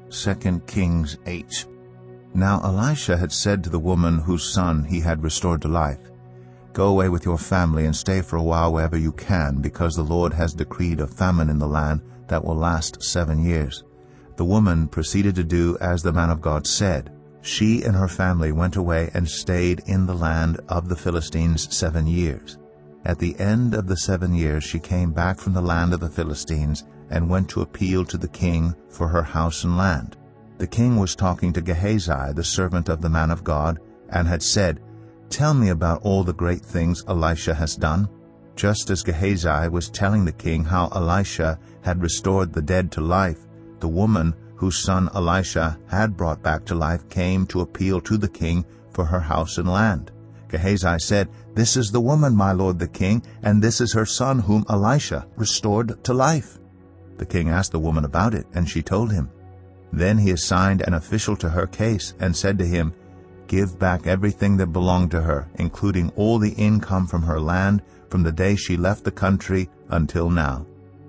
2 Kings 8. Now Elisha had said to the woman whose son he had restored to life, "Go away with your family and stay for a while wherever you can, because the Lord has decreed a famine in the land that will last 7 years." The woman proceeded to do as the man of God said. She and her family went away and stayed in the land of the Philistines 7 years. At the end of the 7 years she came back from the land of the Philistines and went to appeal to the king for her house and land. The king was talking to Gehazi, the servant of the man of God, and had said, "Tell me about all the great things Elisha has done." Just as Gehazi was telling the king how Elisha had restored the dead to life, the woman whose son Elisha had brought back to life came to appeal to the king for her house and land. Gehazi said, "This is the woman, my lord the king, and this is her son whom Elisha restored to life." The king asked the woman about it, and she told him. Then he assigned an official to her case and said to him, "Give back everything that belonged to her, including all the income from her land from the day she left the country until now."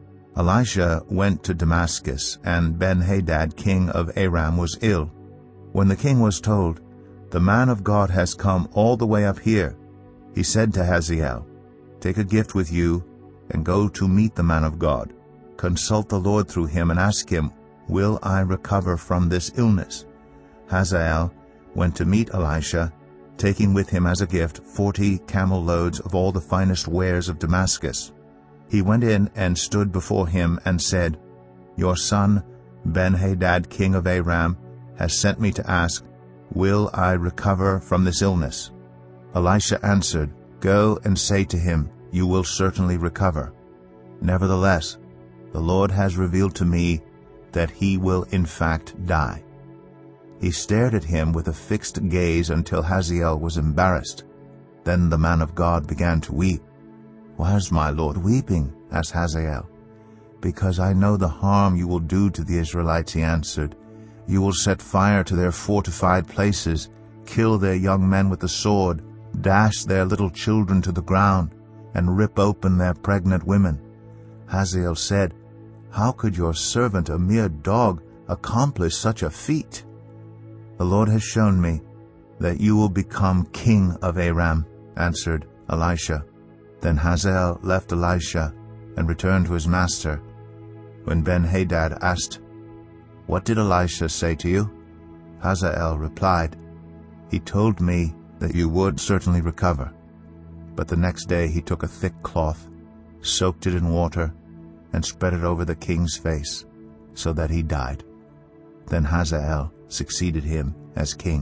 Elisha went to Damascus, and Ben-Hadad, king of Aram, was ill. When the king was told, "The man of God has come all the way up here," he said to Hazael, "Take a gift with you and go to meet the man of God. Consult the Lord through him and ask him, 'Will I recover from this illness?'" Hazael went to meet Elisha, taking with him as a gift 40 camel loads of all the finest wares of Damascus. He went in and stood before him and said, "Your son Ben-Hadad, king of Aram, has sent me to ask, 'Will I recover from this illness?'" Elisha answered, "Go and say to him, 'You will certainly recover.' Nevertheless, the Lord has revealed to me that he will in fact die." He stared at him with a fixed gaze until Hazael was embarrassed. Then the man of God began to weep. "Why is my lord weeping?" asked Hazael. "Because I know the harm you will do to the Israelites," he answered. "You will set fire to their fortified places, kill their young men with the sword, dash their little children to the ground, and rip open their pregnant women." Hazael said, "How could your servant, a mere dog, accomplish such a feat?" "The Lord has shown me that you will become king of Aram," answered Elisha. Then Hazael left Elisha and returned to his master. When Ben-Hadad asked, "What did Elisha say to you?" Hazael replied, "He told me that you would certainly recover." But the next day he took a thick cloth, soaked it in water, and spread it over the king's face, so that he died. Then Hazael succeeded him as king.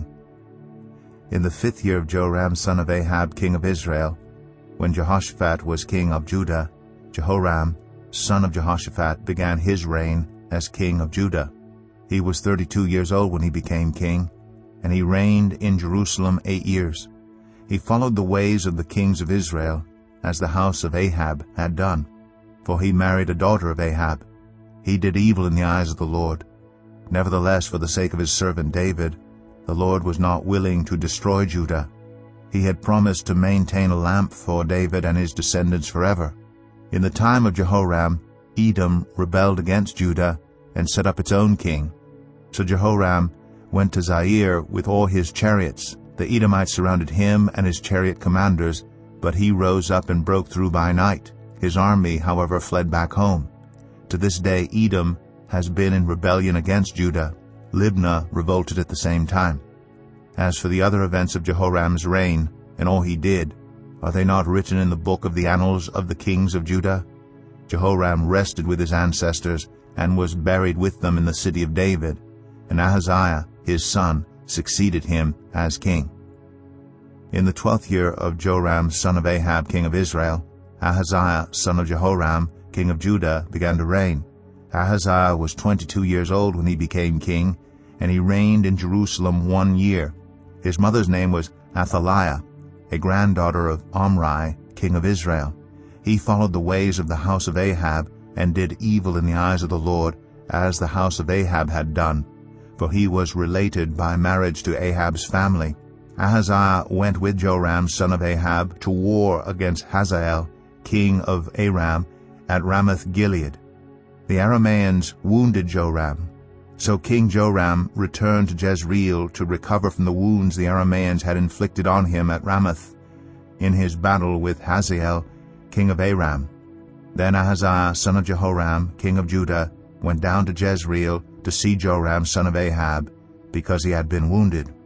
In the 5th year of Joram, son of Ahab, king of Israel, when Jehoshaphat was king of Judah, Jehoram, son of Jehoshaphat, began his reign as king of Judah. He was 32 years old when he became king, and he reigned in Jerusalem 8 years. He followed the ways of the kings of Israel, as the house of Ahab had done. For he married a daughter of Ahab. He did evil in the eyes of the Lord. Nevertheless, for the sake of his servant David, the Lord was not willing to destroy Judah. He had promised to maintain a lamp for David and his descendants forever. In the time of Jehoram, Edom rebelled against Judah and set up its own king. So Jehoram went to Zair with all his chariots. The Edomites surrounded him and his chariot commanders, but he rose up and broke through by night. His army, however, fled back home. To this day Edom has been in rebellion against Judah. Libnah revolted at the same time. As for the other events of Jehoram's reign, and all he did, are they not written in the book of the annals of the kings of Judah? Jehoram rested with his ancestors, and was buried with them in the city of David, and Ahaziah, his son, succeeded him as king. In the 12th year of Joram, son of Ahab, king of Israel, Ahaziah, son of Jehoram, king of Judah, began to reign. Ahaziah was 22 years old when he became king, and he reigned in Jerusalem 1 year. His mother's name was Athaliah, a granddaughter of Omri, king of Israel. He followed the ways of the house of Ahab, and did evil in the eyes of the Lord, as the house of Ahab had done, for he was related by marriage to Ahab's family. Ahaziah went with Joram, son of Ahab, to war against Hazael, king of Aram, at Ramoth-Gilead. The Arameans wounded Joram, So King Joram returned to Jezreel to recover from the wounds the Arameans had inflicted on him at Ramoth in his battle with Hazael, king of Aram. Then Ahaziah, son of Jehoram, king of Judah, went down to Jezreel to see Joram, son of Ahab, because he had been wounded.